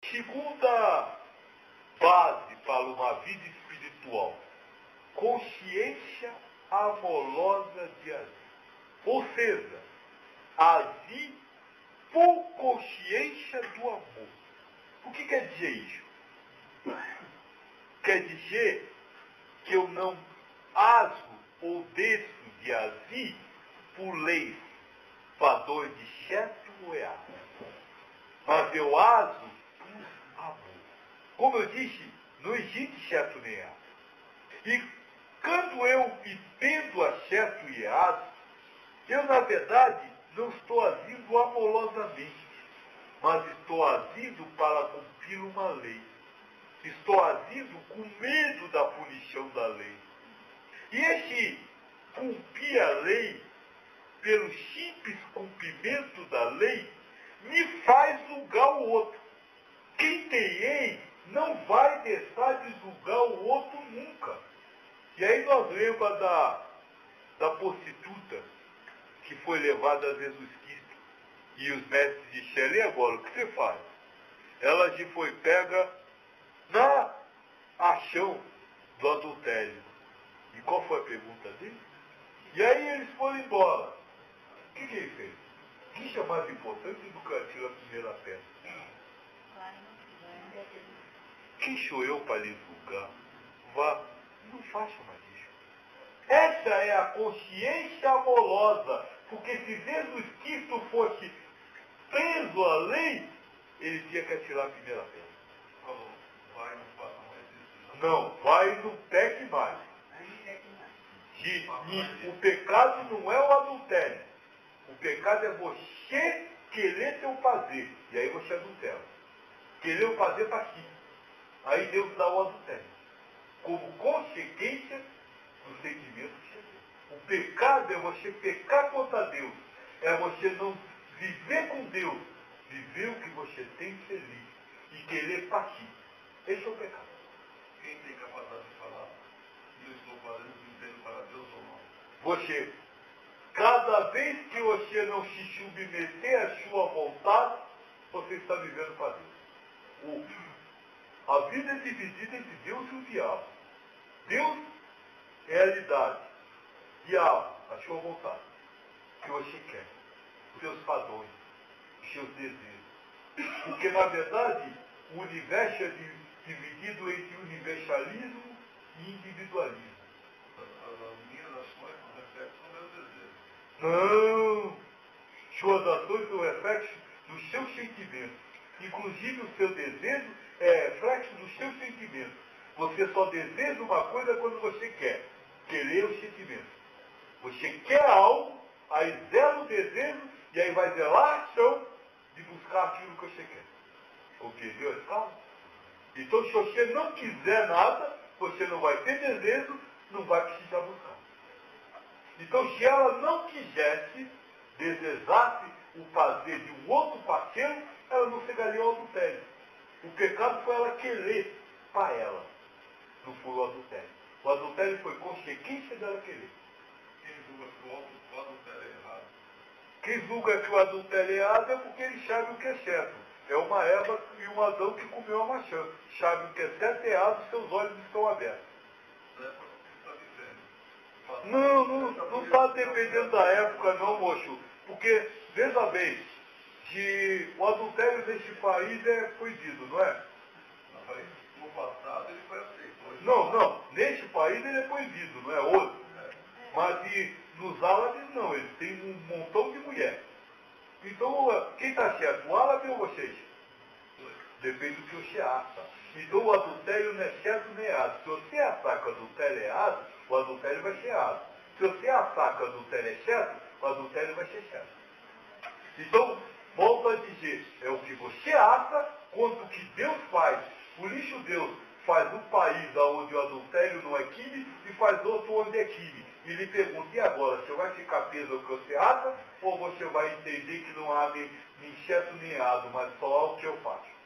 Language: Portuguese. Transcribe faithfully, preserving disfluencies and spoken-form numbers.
Segunda base para uma vida espiritual, consciência amorosa de Azi. Ou seja, Azi por consciência do amor. O que quer dizer isso? Quer dizer que eu não aso ou desço de Azi por leis, padrões de certo ou errado. Mas eu aso por amor. Como eu disse, não existe certo nem errado. E quando eu entendo a certo e errado, eu, na verdade, não estou agindo amorosamente, mas estou agindo para cumprir uma lei. Estou agindo com medo da punição da lei. E esse cumprir a lei, pelo simples cumprimento da lei, me faz julgar o outro. Quem tem lei não vai deixar de julgar o outro nunca. E aí nós lembramos da, da prostituta que foi levada a Jesus Cristo. E os mestres disseram, e agora, o que você faz? Ela já foi pega na ação do adultério. E qual foi a pergunta dele? E aí eles foram embora. O que, que ele fez? Isso é mais importante do que atirar a primeira pedra. Quem sou eu para lhe julgar? Vá, não faça mais isso. Essa é a consciência amorosa, porque se Jesus Cristo fosse preso à lei, ele tinha que atirar a primeira pedra. Falou, vai, não faça mais isso. Não, vai e não peque mais. De, de, o pecado não é o adultério. O pecado é você querer ter o prazer. E aí você adultera. Querer o prazer para si. Aí Deus dá o adultério. Como consequência do sentimento que você tem. O pecado é você pecar contra Deus. É você não viver com Deus. Viver o que você tem feliz. E querer para si. Esse é o pecado. Quem tem capacidade de falar, eu estou fazendo vivendo para Deus ou não? Você, cada vez que você não se submeter à sua vontade, você está vivendo para Deus. O, a vida é dividida entre Deus e o diabo. Deus é a realidade. Diabo, a sua vontade. O que você quer. Os seus padrões. Os seus desejos. Porque, na verdade, o universo é dividido entre universalismo e individualismo. As minhas ações são reflexo do meu desejo. Não! Suas ações são reflexo dos seus sentimentos. Inclusive o seu desejo é reflexo dos seus sentimentos. Você só deseja uma coisa quando você quer. Querer os sentimentos. Você quer algo, aí zela o desejo, e aí vai zelar a ação de buscar aquilo que você quer. Entendeu a escala? Então, se você não quiser nada, você não vai ter desejo, não vai precisar buscar. Então, se ela não quisesse, desejasse o prazer de um outro parceiro, ela não chegaria ao adultério. O pecado foi ela querer para ela, não foi o adultério. O adultério foi consequência dela querer. Quem julga que o adultério é errado? Quem julga que o adultério é errado é porque ele sabe o que é certo. É uma Eva e um Adão que comeu a maçã. Sabe o que é certo e errado, seus olhos estão abertos. Não, não, não está dependendo da época não, moço. Porque, veja bem, que o adultério neste país é proibido, não é? No passado ele foi aceito. Não, não. Neste país ele é proibido, não é hoje. Mas e nos árabes não, eles têm um montão de mulher. Então, quem está certo, o árabe ou vocês? Depende do que você acha. Então o adultério não é certo nem errado. Se você achar que o adultério é errado, o adultério vai ser errado. Se você achar que o adultério é certo, o adultério vai ser certo. Então, volto a dizer, é o que você acha contra o que Deus faz. Por isso Deus faz um país onde o adultério não é crime e faz outro onde é crime. E lhe pergunta, e agora, você vai ficar preso ao que você acha ou você vai entender que não há nem, nem certo nem errado, mas só o que eu faço?